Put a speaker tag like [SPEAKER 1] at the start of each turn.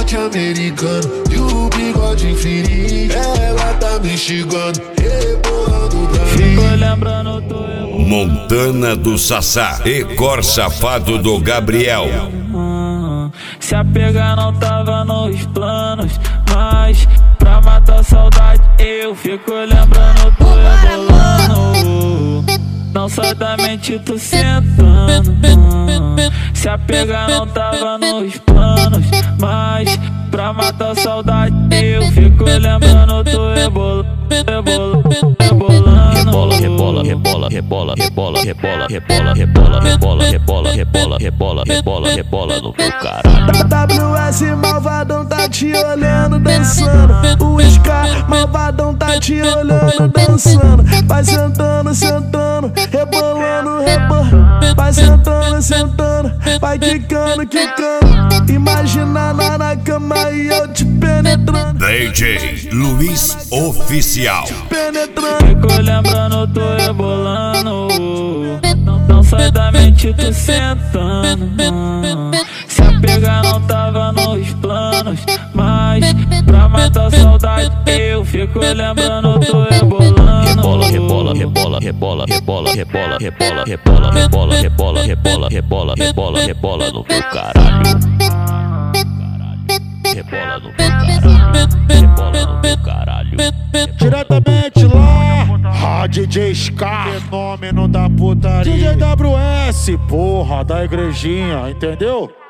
[SPEAKER 1] norte americano e o bigode infinito. Ela tá me instigando, rebolando pra mim.
[SPEAKER 2] Fico lembrando
[SPEAKER 3] Montana do Sassá e Cor Safado do Gabriel.
[SPEAKER 2] Se apegar não tava nos planos, mas pra matar a saudade eu fico lembrando, tô rebolando. Não sai da mente, tu sentando. Se apegar não tava nos planos, mas pra matar a saudade eu fico lembrando, tô rebolando.
[SPEAKER 4] Rebola, rebola, rebola, rebola, rebola, rebola, rebola, rebola, rebola, rebola, rebola, rebola, rebola, rebola no teu caralho.
[SPEAKER 5] WS malvadão tá te olhando dançando. O Scar malvadão tá te olhando dançando. Vai sentando, sentando, rebolando, rebolando. Vai sentando, sentando, vai quicando, quicando. Imagina na cama e eu te penetrando.
[SPEAKER 3] DJ Luiz Oficial.
[SPEAKER 5] Penetrando.
[SPEAKER 2] Fico lembrando, tô rebolando. Não sai da mente, tu sentando. Se apegar não tava nos planos, mas pra matar a saudade eu fico lembrando, tô rebolando.
[SPEAKER 4] Rebola, rebola, rebola, rebola, rebola, rebola, rebola, rebola, rebola, rebola, rebola, rebola, rebola, rebola no teu caralho. Rebola no teu caralho. Rebola no teu caralho.
[SPEAKER 6] Diretamente lá, DJ Scar, fenômeno da putaria. DJ WS, porra, da igrejinha, entendeu?